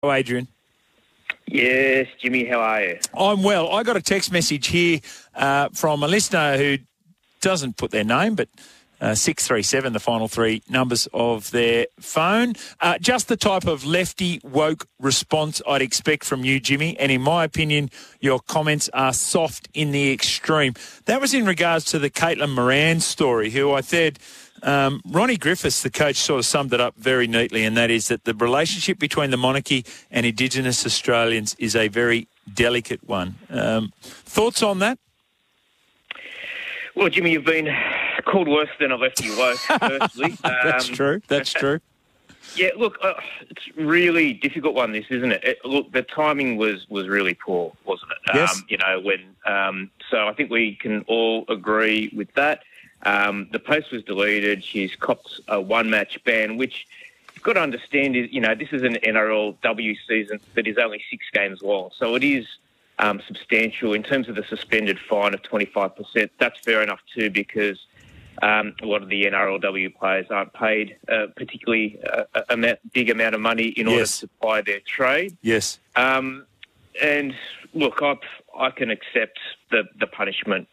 Hello, Adrian. Yes, Jimmy, how are you? I'm well. I got a text message here from a listener who doesn't put their name, but 637, the final three numbers of their phone. Just the type of lefty woke response I'd expect from you, Jimmy. And in my opinion, your comments are soft in the extreme. That was in regards to the Caitlin Moran story, who I said... Ronnie Griffiths, the coach, sort of summed it up very neatly, and that is that the relationship between the monarchy and Indigenous Australians is a very delicate one. Thoughts on that? Well, Jimmy, you've been called worse than a lefty woke, firstly. That's true. Yeah, look, it's a really difficult one, this, isn't it? Look, the timing was really poor, wasn't it? Yes. So I think we can all agree with that. The post was deleted. She's copped a one-match ban, which you've got to understand is, this is an NRLW season that is only 6 games long. So it is substantial in terms of the suspended fine of 25%. That's fair enough too, because a lot of the NRLW players aren't paid particularly a big amount of money in order to ply their trade. Yes. And look, I can accept the punishment.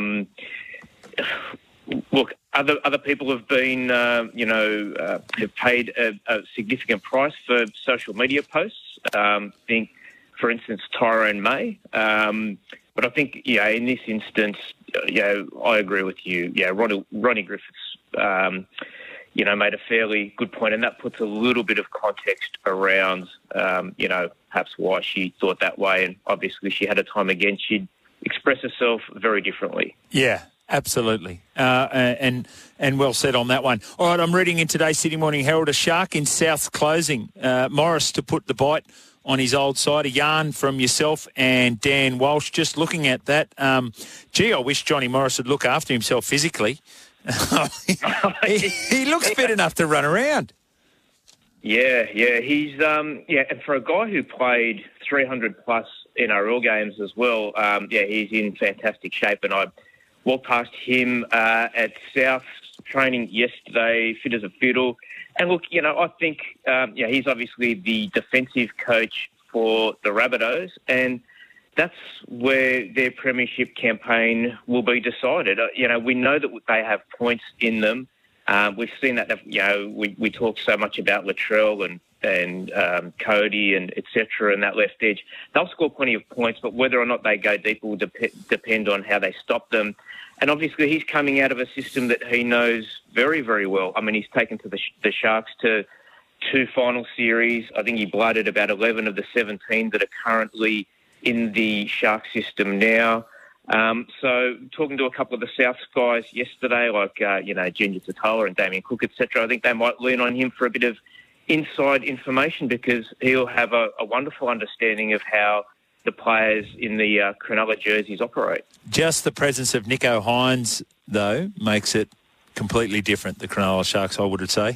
Look, other people have been, have paid a significant price for social media posts. Think, for instance, Tyrone May. But I think, in this instance, I agree with you. Yeah, Ronnie Griffiths, made a fairly good point, and that puts a little bit of context around, perhaps why she thought that way. And obviously, she had a time again. She'd express herself very differently. Yeah. Absolutely. And well said on that one. All right, I'm reading in today's Sydney Morning Herald, a shark in South's closing. Morris to put the bite on his old side. A yarn from yourself and Dan Walsh. Just looking at that, I wish Johnny Morris would look after himself physically. he looks fit enough to run around. Yeah. He's and for a guy who played 300-plus NRL games as well, he's in fantastic shape, and I walked past him at South training yesterday, fit as a fiddle. And look, I think, he's obviously the defensive coach for the Rabbitohs, and that's where their premiership campaign will be decided. We know that they have points in them. We've seen that, we talk so much about Latrell and Cody and et cetera, and that left edge. They'll score plenty of points, but whether or not they go deep will depend on how they stop them. And obviously he's coming out of a system that he knows very, very well. I mean, he's taken to the Sharks to 2 final series. I think he blooded about 11 of the 17 that are currently in the Shark system now. So talking to a couple of the South guys yesterday, like, Junior Tatola and Damien Cook, et cetera, I think they might lean on him for a bit of inside information, because he'll have a wonderful understanding of how the players in the Cronulla jerseys operate. Just the presence of Nicho Hynes, though, makes it completely different, the Cronulla Sharks, I would say.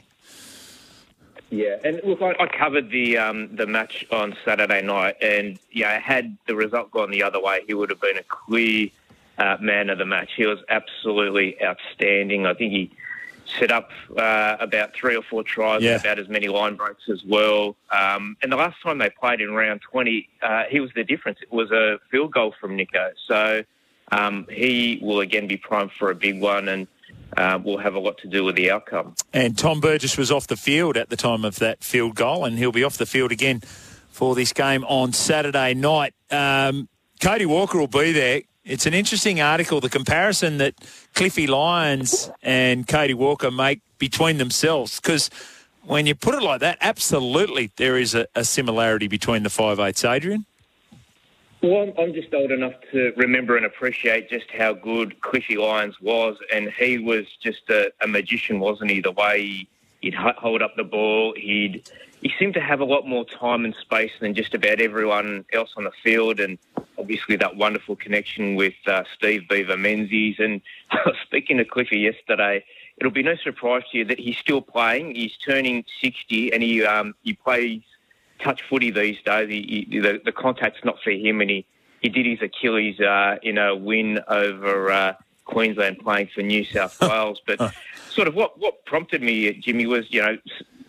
Yeah, and look, I covered the match on Saturday night, and had the result gone the other way, he would have been a clear man of the match. He was absolutely outstanding. I think he set up about 3 or 4 tries, about as many line breaks as well. And the last time they played in round 20, he was the difference. It was a field goal from Nicho. So he will again be primed for a big one, and will have a lot to do with the outcome. And Tom Burgess was off the field at the time of that field goal, and he'll be off the field again for this game on Saturday night. Cody Walker will be there. It's an interesting article, the comparison that Cliffy Lyons and Cody Walker make between themselves, because when you put it like that, absolutely there is a similarity between the 5'8", Adrian. Well, I'm just old enough to remember and appreciate just how good Cliffy Lyons was, and he was just a magician, wasn't he? The way he'd hold up the ball, he seemed to have a lot more time and space than just about everyone else on the field, and obviously that wonderful connection with Steve Beaver Menzies. And speaking to Cliffy yesterday, it'll be no surprise to you that he's still playing. He's turning 60, and he plays touch footy these days. The contact's not for him, and he did his Achilles in a win over Queensland playing for New South Wales. But sort of what prompted me, Jimmy, was,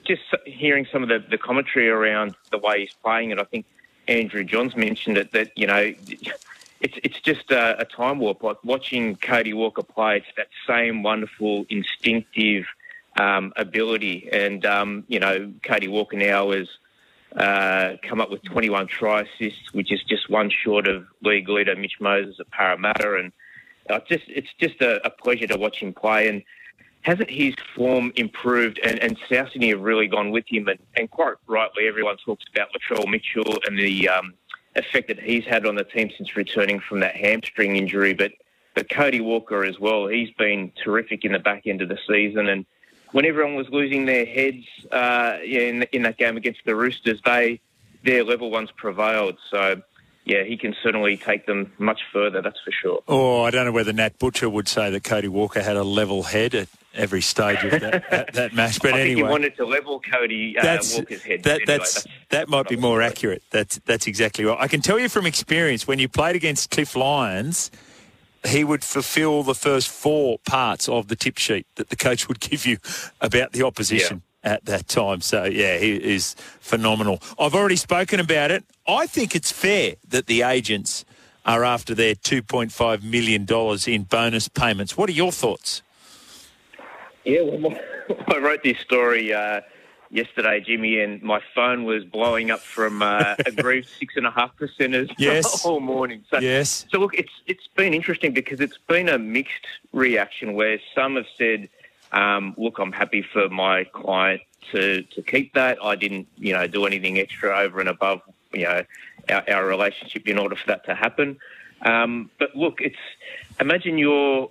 just hearing some of the commentary around the way he's playing it, I think Andrew Johns mentioned it, that, it's just a time warp. Like watching Cody Walker play, it's that same wonderful, instinctive ability. And, Cody Walker now has come up with 21 try assists, which is just one short of league leader Mitch Moses at Parramatta. And it's just a pleasure to watch him play. And hasn't his form improved? And South Sydney have really gone with him. And quite rightly, everyone talks about Latrell Mitchell and the effect that he's had on the team since returning from that hamstring injury. But Cody Walker as well, he's been terrific in the back end of the season. And when everyone was losing their heads in that game against the Roosters, their level ones prevailed. So, yeah, he can certainly take them much further, that's for sure. Oh, I don't know whether Nat Butcher would say that Cody Walker had a level head at every stage of that match. But I anyway, think he wanted to level Cody Walker's head. That might be more accurate. That's exactly right. I can tell you from experience, when you played against Cliff Lyons, he would fulfil the first 4 parts of the tip sheet that the coach would give you about the opposition at that time. So, yeah, he is phenomenal. I've already spoken about it. I think it's fair that the agents are after their $2.5 million in bonus payments. What are your thoughts? Yeah, well, I wrote this story yesterday, Jimmy, and my phone was blowing up from aggrieved 6.5%ers all morning. So look, it's been interesting because it's been a mixed reaction where some have said, look, I'm happy for my client to keep that. I didn't, do anything extra over and above, our relationship in order for that to happen. But look, imagine you're,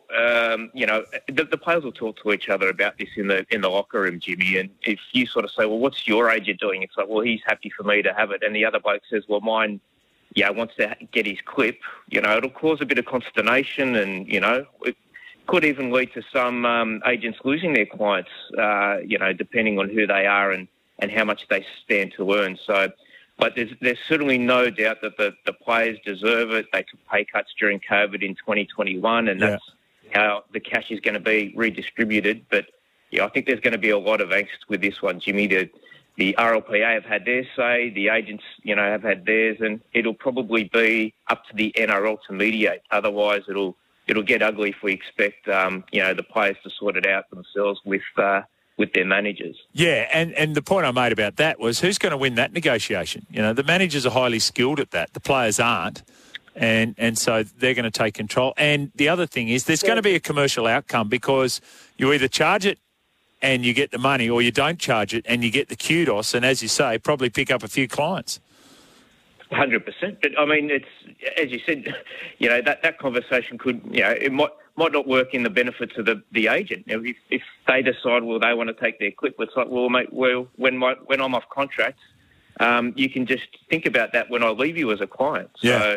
the players will talk to each other about this in the locker room, Jimmy. And if you sort of say, well, what's your agent doing? It's like, well, he's happy for me to have it. And the other bloke says, well, mine, wants to get his clip. It'll cause a bit of consternation, and it could even lead to some agents losing their clients. Depending on who they are and how much they stand to earn. So. But there's certainly no doubt that the players deserve it. They took pay cuts during COVID in 2021, and that's how the cash is going to be redistributed. But, I think there's going to be a lot of angst with this one, Jimmy. The RLPA have had their say, the agents, have had theirs, and it'll probably be up to the NRL to mediate. Otherwise, it'll get ugly if we expect, the players to sort it out themselves with their managers. Yeah, and the point I made about that was who's going to win that negotiation? The managers are highly skilled at that. The players aren't. And so they're going to take control. And the other thing is there's going to be a commercial outcome because you either charge it and you get the money, or you don't charge it and you get the kudos and, as you say, probably pick up a few clients. 100%. But, I mean, it's, as you said, that conversation could, it might not work in the benefits of the agent. If they decide, well, they want to take their clip, it's like, well, mate, when I'm off contract, you can just think about that when I leave you as a client. So,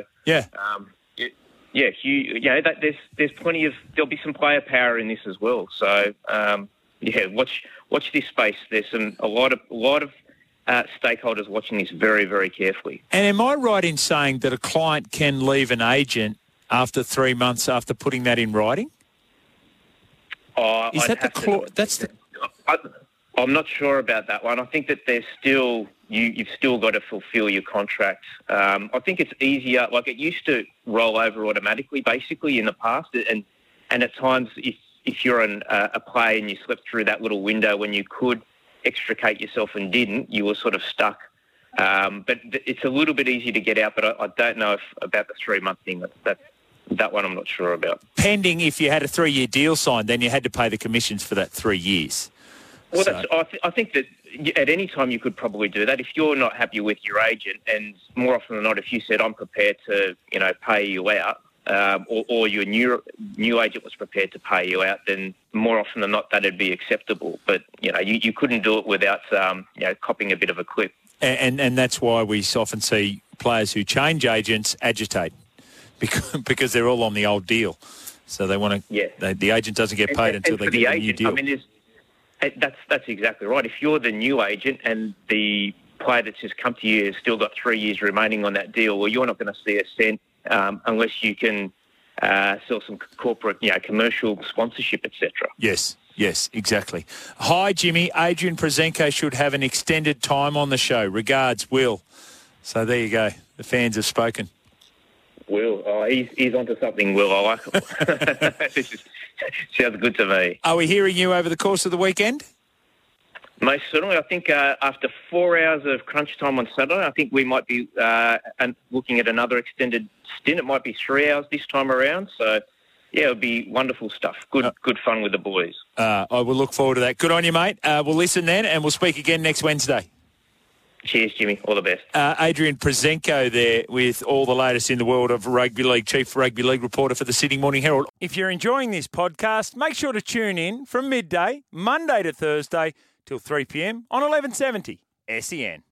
there's plenty of, there'll be some player power in this as well. So, watch this space. There's a lot of stakeholders watching this very, very carefully. And am I right in saying that a client can leave an agent after 3 months after putting that in writing? Is that the clause? I'm not sure about that one. I think that there's still you've still got to fulfil your contract. I think it's easier. Like, it used to roll over automatically, basically, in the past, and at times if you're a player and you slipped through that little window when you could extricate yourself and didn't, you were sort of stuck. But it's a little bit easier to get out. But I don't know about the 3 month thing. That one I'm not sure about. Pending, if you had a 3-year deal signed, then you had to pay the commissions for that 3 years. Well, I think that at any time you could probably do that. If you're not happy with your agent, and more often than not, if you said, I'm prepared to, pay you out, or your new agent was prepared to pay you out, then more often than not, that'd be acceptable. But, you couldn't do it without, copping a bit of a clip. And that's why we often see players who change agents agitate, because they're all on the old deal. So they want to, the agent doesn't get paid until they get a new deal. I mean, that's exactly right. If you're the new agent and the player that's just come to you has still got 3 years remaining on that deal, well, you're not going to see a cent unless you can sell some corporate, commercial sponsorship, etc. Yes. Yes, exactly. Hi, Jimmy. Adrian Prozenko should have an extended time on the show. Regards, Will. So there you go. The fans have spoken. Will, he's onto something, Will. I like it. Sounds good to me. Are we hearing you over the course of the weekend? Most certainly. I think after 4 hours of crunch time on Saturday, I think we might be looking at another extended stint. It might be 3 hours this time around. So, yeah, it'll be wonderful stuff. Good fun with the boys. I will look forward to that. Good on you, mate. We'll listen then, and we'll speak again next Wednesday. Cheers, Jimmy. All the best. Adrian Prozenko there with all the latest in the world of rugby league, chief rugby league reporter for the Sydney Morning Herald. If you're enjoying this podcast, make sure to tune in from midday, Monday to Thursday, till 3 p.m. on 1170 SEN.